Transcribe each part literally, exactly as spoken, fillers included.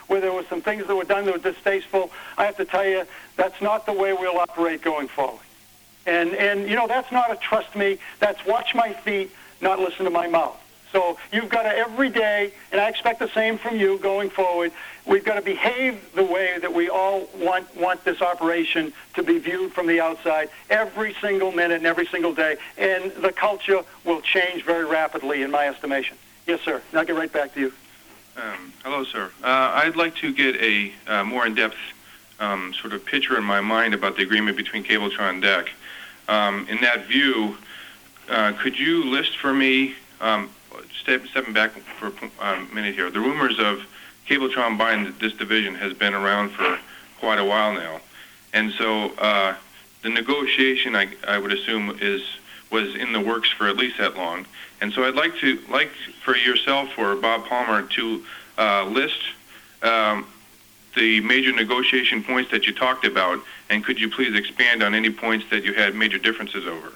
where there were some things that were done that were distasteful. I have to tell you, that's not the way we'll operate going forward. And, and you know, that's not a trust me, that's watch my feet, not listen to my mouth. So you've got to every day, and I expect the same from you going forward, we've got to behave the way that we all want want this operation to be viewed from the outside every single minute and every single day. And the culture will change very rapidly, in my estimation. Yes, sir. Now I'll get right back to you. Um, hello, sir. Uh, I'd like to get a uh, more in-depth um, sort of picture in my mind about the agreement between Cabletron and D E C. Um, in that view, uh, could you list for me, um, step, stepping back for a minute here, the rumors of Cabletron buying this division has been around for quite a while now. And so uh, the negotiation, I, I would assume, is was in the works for at least that long. And so I'd like to like for yourself or Bob Palmer to uh, list um, the major negotiation points that you talked about, and could you please expand on any points that you had major differences over?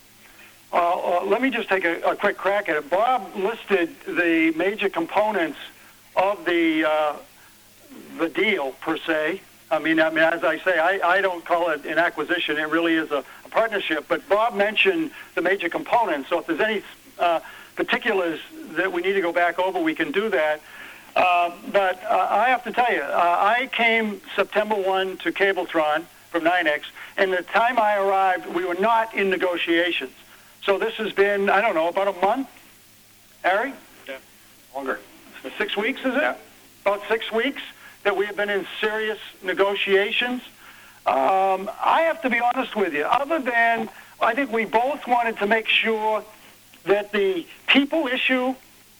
Uh, uh, let me just take a, a quick crack at it. Bob listed the major components of the uh, the deal per se. I mean, I mean, as I say, I, I don't call it an acquisition. It really is a, a partnership. But Bob mentioned the major components. So if there's any uh, particulars that we need to go back over, we can do that. Uh, but uh, I have to tell you, uh, I came September first to Cabletron from NYNEX, and the time I arrived, we were not in negotiations. So this has been, I don't know, about a month, Harry? Yeah, longer. Six weeks, is it? Yeah. About six weeks that we have been in serious negotiations. Um, I have to be honest with you, other than I think we both wanted to make sure that the people issue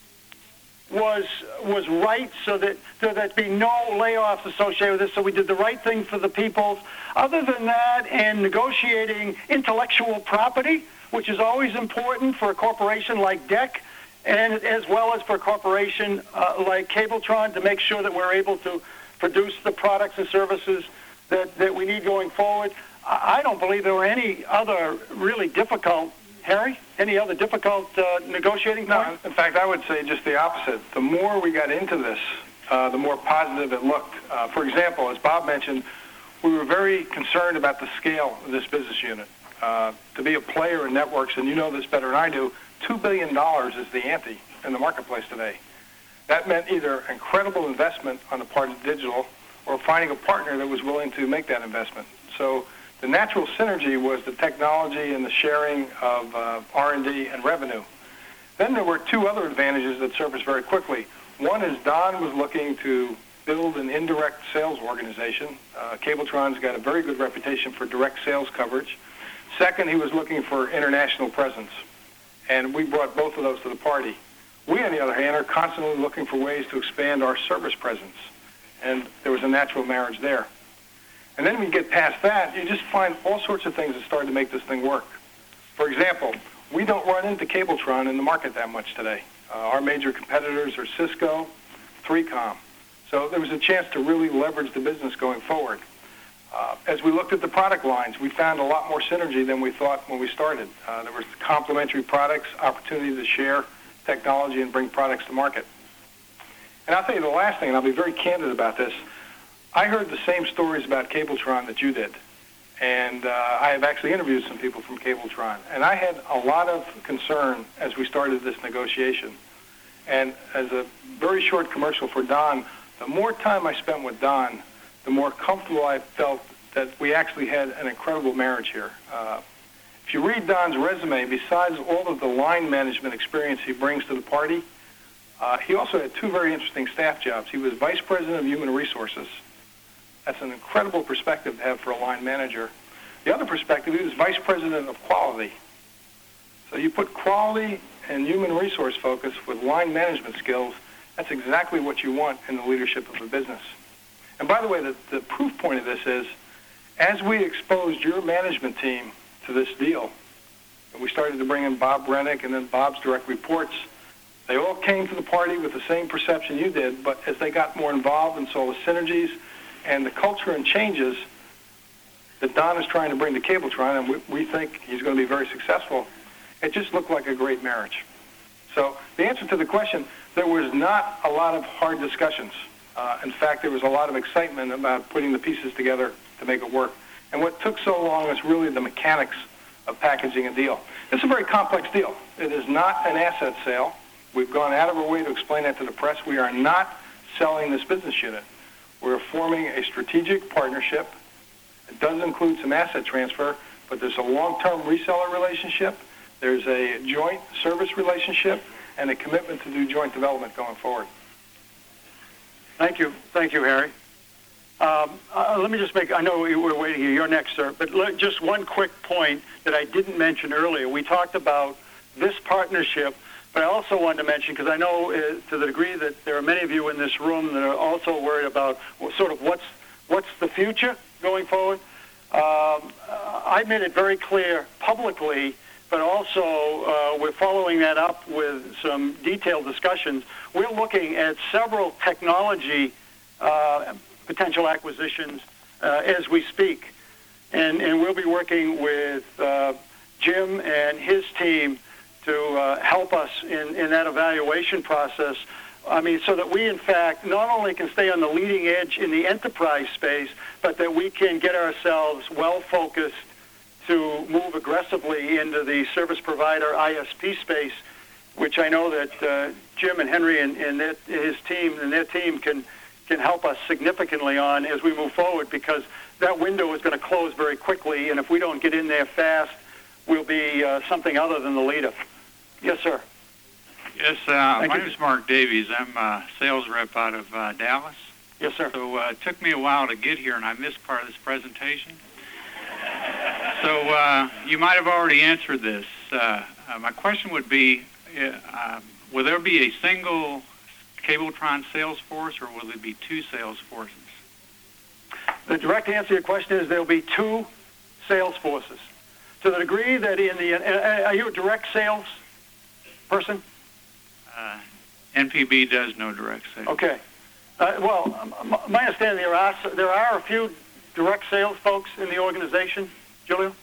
was was right, so that so there'd be no layoffs associated with this, so we did the right thing for the people. Other than that, and negotiating intellectual property, which is always important for a corporation like D E C, and as well as for a corporation uh, like Cabletron, to make sure that we're able to produce the products and services that, that we need going forward. I, I don't believe there were any other really difficult, Harry, any other difficult uh, negotiating points? No, in fact, I would say just the opposite. The more we got into this, uh, the more positive it looked. Uh, for example, as Bob mentioned, we were very concerned about the scale of this business unit. Uh, to be a player in networks, and you know this better than I do, two billion dollars is the ante in the marketplace today. That meant either incredible investment on the part of digital or finding a partner that was willing to make that investment. So the natural synergy was the technology and the sharing of uh, R and D and revenue. Then there were two other advantages that surfaced very quickly. One is Don was looking to build an indirect sales organization. Uh, Cabletron's got a very good reputation for direct sales coverage. Second, he was looking for international presence, and we brought both of those to the party. We, on the other hand, are constantly looking for ways to expand our service presence, and there was a natural marriage there. And then when you get past that, you just find all sorts of things that start to make this thing work. For example, we don't run into Cabletron in the market that much today. Uh, our major competitors are Cisco, three com. So there was a chance to really leverage the business going forward. Uh, as we looked at the product lines, we found a lot more synergy than we thought when we started. Uh, there were complementary products, opportunity to share technology and bring products to market. And I'll tell you the last thing, and I'll be very candid about this. I heard the same stories about Cabletron that you did. And uh, I have actually interviewed some people from Cabletron. And I had a lot of concern as we started this negotiation. And as a very short commercial for Don, the more time I spent with Don, the more comfortable I felt that we actually had an incredible marriage here. Uh, if you read Don's resume, besides all of the line management experience he brings to the party, uh, he also had two very interesting staff jobs. He was Vice President of Human Resources. That's an incredible perspective to have for a line manager. The other perspective, he was Vice President of Quality. So you put quality and human resource focus with line management skills, that's exactly what you want in the leadership of a business. And by the way, the, the proof point of this is, as we exposed your management team to this deal, and we started to bring in Bob Rennick and then Bob's direct reports, they all came to the party with the same perception you did, but as they got more involved and saw the synergies and the culture and changes that Don is trying to bring to Cabletron, and we, we think he's going to be very successful, it just looked like a great marriage. So the answer to the question, there was not a lot of hard discussions. Uh, in fact, there was a lot of excitement about putting the pieces together to make it work. And what took so long is really the mechanics of packaging a deal. It's a very complex deal. It is not an asset sale. We've gone out of our way to explain that to the press. We are not selling this business unit. We're forming a strategic partnership. It does include some asset transfer, but there's a long-term reseller relationship. There's a joint service relationship and a commitment to do joint development going forward. Thank you. Thank you, Harry. Um, uh, let me just make, I know we were waiting here. You're next, sir. But let, just one quick point that I didn't mention earlier. We talked about this partnership, but I also wanted to mention, because I know uh, to the degree that there are many of you in this room that are also worried about well, sort of what's, what's the future going forward. Um, I made it very clear publicly, but also uh, we're following that up with some detailed discussions. We're looking at several technology uh, potential acquisitions uh, as we speak. And, and we'll be working with uh, Jim and his team to uh, help us in, in that evaluation process. I mean, so that we, in fact, not only can stay on the leading edge in the enterprise space, but that we can get ourselves well-focused to move aggressively into the service provider I S P space, which I know that uh, Jim and Henry and, and their, his team and their team can can help us significantly on as we move forward, because that window is going to close very quickly, and if we don't get in there fast, we'll be uh, something other than the leader. Yes, sir. Yes, uh, Thank my you. name is Mark Davies. I'm a sales rep out of uh, Dallas. Yes, sir. So uh, it took me a while to get here, and I missed part of this presentation. So uh, you might have already answered this. Uh, uh, my question would be, uh, will there be a single Cabletron sales force, or will there be two sales forces? The direct answer to your question is there'll be two sales forces. To the degree that in the, uh, are you a direct sales person? Uh, N P B does no direct sales. Okay. Uh, well, um, my understanding there are there are a few direct sales folks in the organization. Julio?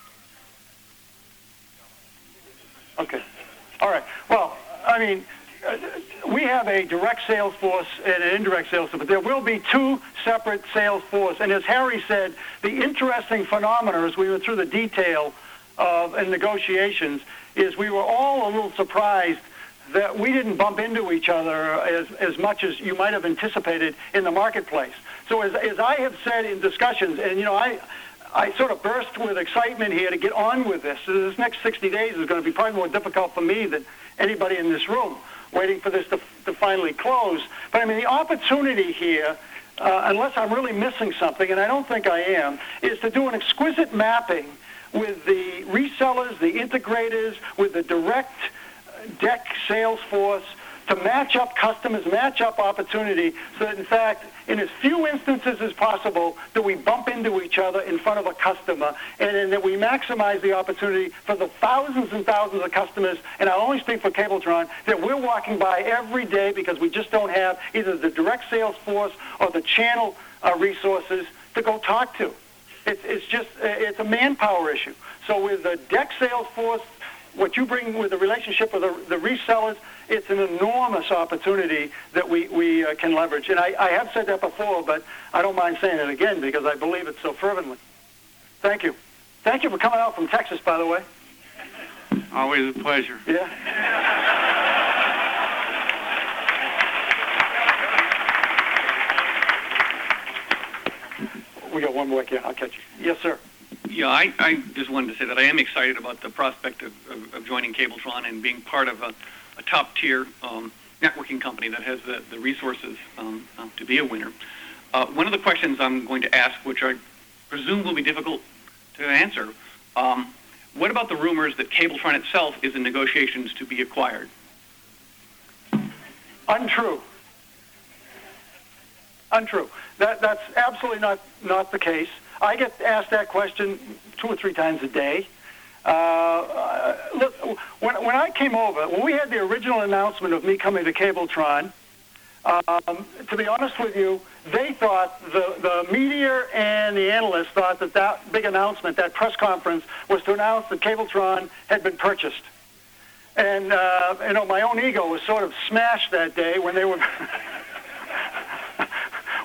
Okay. All right. Well, I mean, uh, we have a direct sales force and an indirect sales force, but there will be two separate sales forces. And as Harry said, the interesting phenomena as we went through the detail of in negotiations is we were all a little surprised that we didn't bump into each other as, as much as you might have anticipated in the marketplace. So as, as I have said in discussions, and, you know, I I sort of burst with excitement here to get on with this. So this next sixty days is going to be probably more difficult for me than anybody in this room, waiting for this to, to finally close. But, I mean, the opportunity here, uh, unless I'm really missing something, and I don't think I am, is to do an exquisite mapping with the resellers, the integrators, with the direct D E C sales force, to match up customers, match up opportunity, so that, in fact, in as few instances as possible, do we bump into each other in front of a customer, and then that we maximize the opportunity for the thousands and thousands of customers, and I'll only speak for Cabletron, that we're walking by every day because we just don't have either the direct sales force or the channel uh, resources to go talk to. It's, it's just, it's a manpower issue. So with the D E C sales force, what you bring with the relationship with the, the resellers, it's an enormous opportunity that we, we uh, can leverage. And I, I have said that before, but I don't mind saying it again because I believe it so fervently. Thank you. Thank you for coming out from Texas, by the way. Always a pleasure. Yeah. We got one more here. I'll catch you. Yes, sir. Yeah, I, I just wanted to say that I am excited about the prospect of, of, of joining Cabletron and being part of a, a top-tier um, networking company that has the, the resources um, um, to be a winner. Uh, one of the questions I'm going to ask, which I presume will be difficult to answer, um, what about the rumors that Cabletron itself is in negotiations to be acquired? Untrue. Untrue. That, that's absolutely not, not the case. I get asked that question two or three times a day. Uh, look, when, when I came over, when we had the original announcement of me coming to Cabletron, um, to be honest with you, they thought, the, the media and the analysts thought that that big announcement, that press conference, was to announce that Cabletron had been purchased. And, uh, you know, my own ego was sort of smashed that day when they were...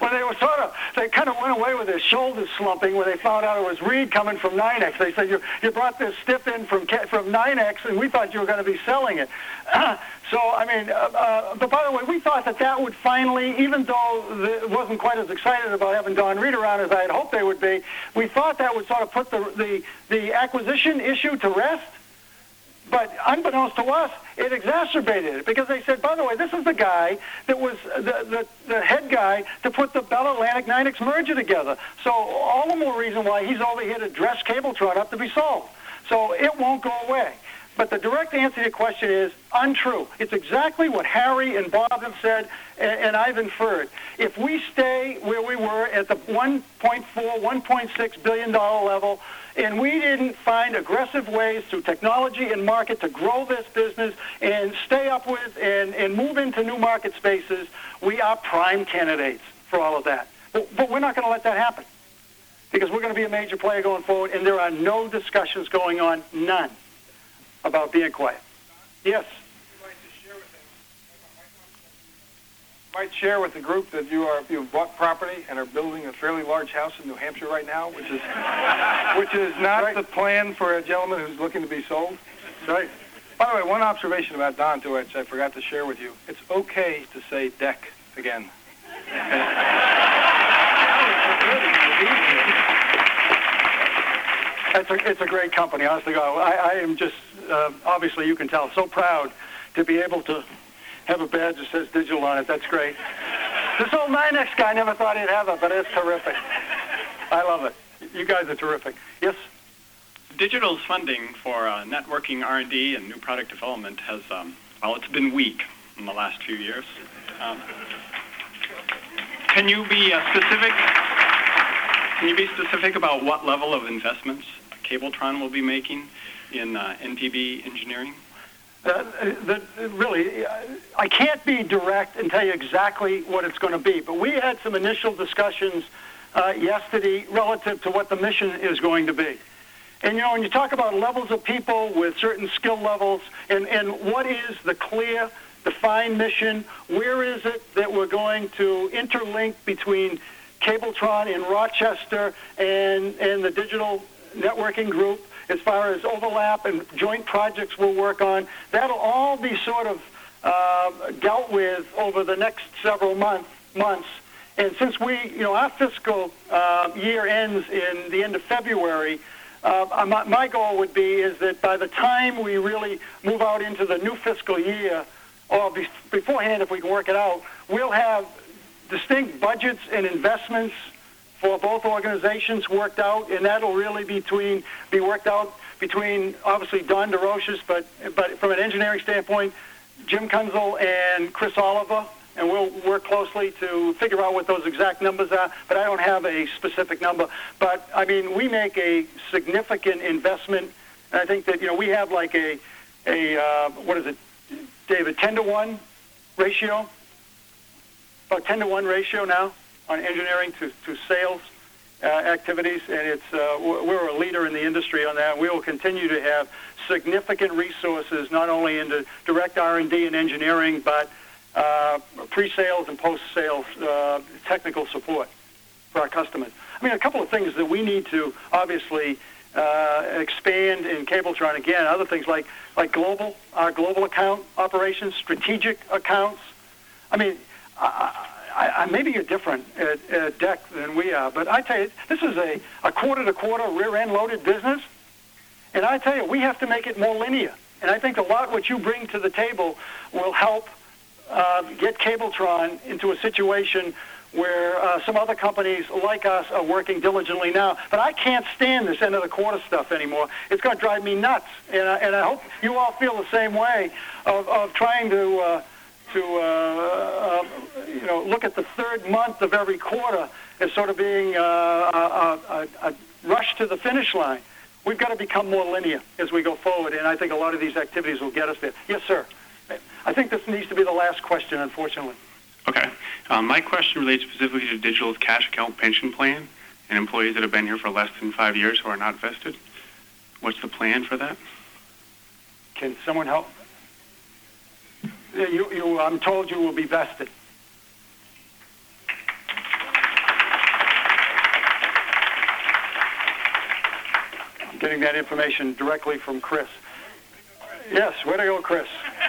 when they were sort of, they kind of went away with their shoulders slumping when they found out it was Reed coming from NYNEX. They said, you, you brought this stiff in from from NYNEX, and we thought you were going to be selling it. So, I mean, uh, uh, but by the way, we thought that that would finally, even though it wasn't quite as excited about having Don Reed around as I had hoped they would be, we thought that would sort of put the, the, the acquisition issue to rest. But unbeknownst to us, it exacerbated it because they said, by the way, this is the guy that was the, the, the head guy to put the Bell Atlantic NYNEX merger together. So all the more reason why he's over here to dress Cabletron up to be sold. So it won't go away. But the direct answer to your question is untrue. It's exactly what Harry and Bob have said, and, and I've inferred. If we stay where we were at the one point four, one point six billion dollar level, and we didn't find aggressive ways through technology and market to grow this business and stay up with and, and move into new market spaces, we are prime candidates for all of that. But, but we're not going to let that happen because we're going to be a major player going forward, and there are no discussions going on, none, about being quiet. Yes? Might share with the group that you are you've bought property and are building a fairly large house in New Hampshire right now, which is which is not right. the plan for a gentleman who's looking to be sold. Right. By the way, one observation about Don too, which I forgot to share with you. It's okay to say deck again. It's a, it's a great company, honestly. God. I, I am just, uh, obviously you can tell, so proud to be able to have a badge that says digital on it. That's great. This old NYNEX guy never thought he'd have it, but it's terrific. I love it. You guys are terrific. Yes? Digital's funding for uh, networking R and D and new product development has, um, well, it's been weak in the last few years. Um, can you be uh, specific? Can you be specific about what level of investments Cabletron will be making in uh, N P B engineering? Uh, the, really, I can't be direct and tell you exactly what it's going to be, but we had some initial discussions uh, yesterday relative to what the mission is going to be. And, you know, when you talk about levels of people with certain skill levels and, and what is the clear, defined mission, where is it that we're going to interlink between Cabletron in Rochester and, and the digital networking group, as far as overlap and joint projects we'll work on, that'll all be sort of uh, dealt with over the next several month, months. And since we, you know, our fiscal uh, year ends in the end of February, uh, my, my goal would be is that by the time we really move out into the new fiscal year, or be, beforehand if we can work it out, we'll have distinct budgets and investments for both organizations worked out, and that'll really between be worked out between obviously Don DeRoches, but but from an engineering standpoint, Jim Kunzel and Chris Oliver, and we'll work closely to figure out what those exact numbers are. But I don't have a specific number. But I mean, we make a significant investment, and I think that you know we have like a a uh, what is it, David, ten to one ratio, about ten to one ratio now on engineering to, to sales uh, activities, and it's uh, we're a leader in the industry on that. We will continue to have significant resources, not only into direct R and D and engineering, but uh, pre-sales and post-sales uh, technical support for our customers. I mean, a couple of things that we need to obviously uh, expand in Cabletron again. Other things like like global, our global account operations, strategic accounts. I mean. I, I, I, maybe you're different at, at D E C than we are, but I tell you, this is a, a quarter-to-quarter, rear-end loaded business, and I tell you, we have to make it more linear. And I think a lot what you bring to the table will help uh, get Cabletron into a situation where uh, some other companies like us are working diligently now. But I can't stand this end of the quarter stuff anymore. It's going to drive me nuts, and I, and I hope you all feel the same way of, of trying to... Uh, to uh, uh, you know look at the third month of every quarter as sort of being uh, a, a, a rush to the finish line. We've got to become more linear as we go forward, and I think a lot of these activities will get us there. Yes, sir. I think this needs to be the last question, unfortunately. Okay. Um, my question relates specifically to Digital's cash account pension plan and employees that have been here for less than five years who are not vested. What's the plan for that? Can someone help? You, you, I'm told you will be vested. getting that information directly from Chris. Yes, way to go, Chris.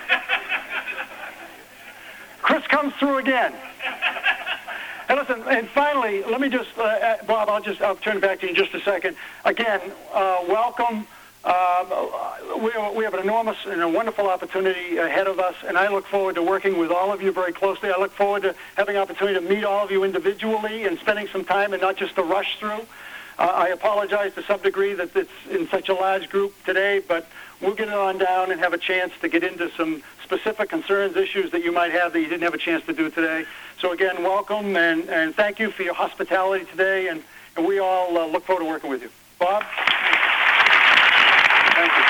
Chris comes through again. And listen, and finally, let me just, uh, Bob, I'll just, I'll turn it back to you in just a second. Again, uh, welcome. Uh, we, we have an enormous and a wonderful opportunity ahead of us, and I look forward to working with all of you very closely. I look forward to having an opportunity to meet all of you individually and spending some time and not just to rush through. Uh, I apologize to some degree that it's in such a large group today, but we'll get it on down and have a chance to get into some specific concerns, issues that you might have that you didn't have a chance to do today. So again, welcome, and, and thank you for your hospitality today, and, and we all uh, look forward to working with you. Bob? Thank you.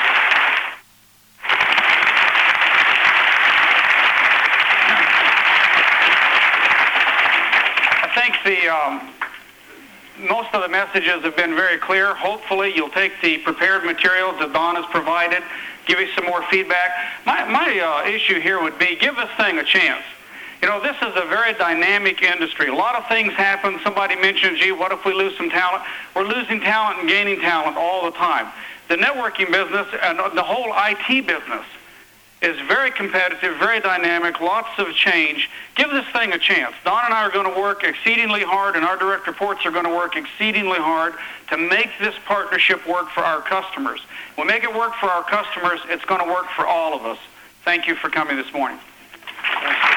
I think the um, most of the messages have been very clear. Hopefully you'll take the prepared materials that Don has provided, give you some more feedback. My, my uh, issue here would be give this thing a chance. You know, this is a very dynamic industry. A lot of things happen. Somebody mentioned, gee, what if we lose some talent? We're losing talent and gaining talent all the time. The networking business and the whole I T business is very competitive, very dynamic, lots of change. Give this thing a chance. Don and I are going to work exceedingly hard, and our direct reports are going to work exceedingly hard to make this partnership work for our customers. When we make it work for our customers, it's going to work for all of us. Thank you for coming this morning. Thank you.